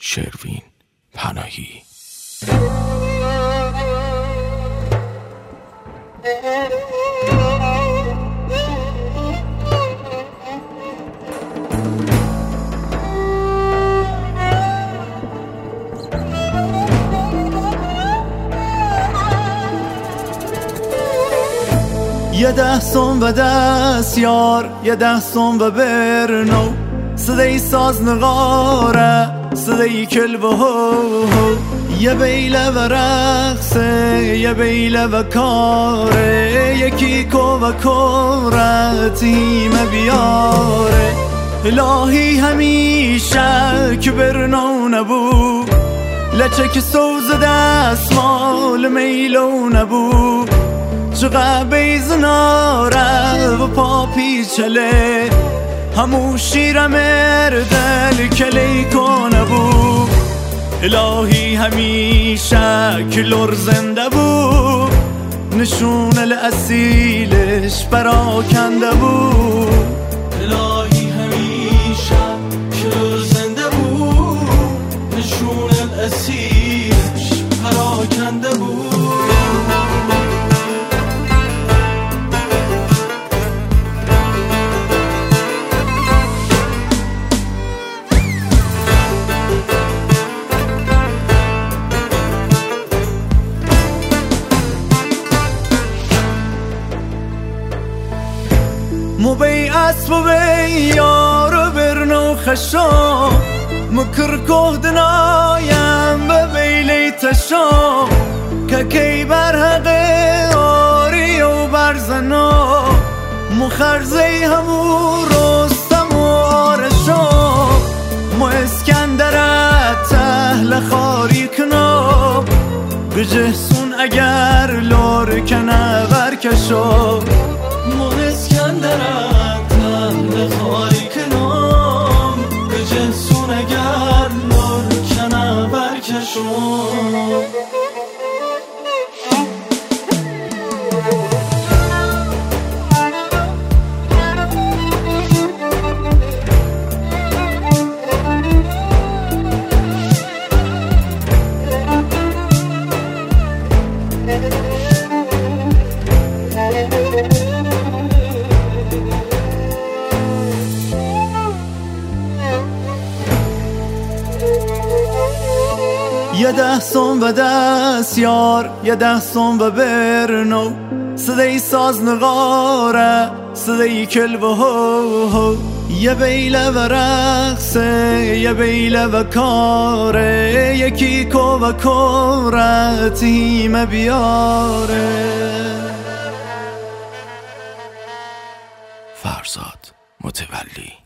شروین پناهی. یه 10 سوم و دستیار، یه 10 سوم و برنو، صدای ساز نقاره، صدای کلب و هو، یه بیله و رقصه، یه بیله و کاره، یکی کو و کاره تیم بیاره. الهی همیشه که برنو نبود، لچه که سوز دستمال میلو نبود، چقدر بیزناره و پا پیچله، همو شیر مردل کلی کنه بود. الهی همیشه که لور زنده بود، نشون الاصیلش پراکنده بود. الهی همیشه که لور زنده بود، نشون الاصیلش پراکنده بود. مو بی اسب و بی یار و برنو خشا، مکر کهدنایم به بیلی تشا، که کی برحقه آری و برزنا، مو خرزی همو رستم و آرشا، مو اسکندرت تهل خاری کنا، بجهسون اگر لور کنه برکشا. اسکندرت تهل خاری کنام، به جنسون اگر لور کنه برکشم. یه 10 سوم و دستیار، یه 10 سوم و برنو، صدای ساز نقاره، صدای کلب و هو، یه بیله و رقصه، یه بیله و کاره، یکی کو و کاره تیم بیاره. فرزاد متولی.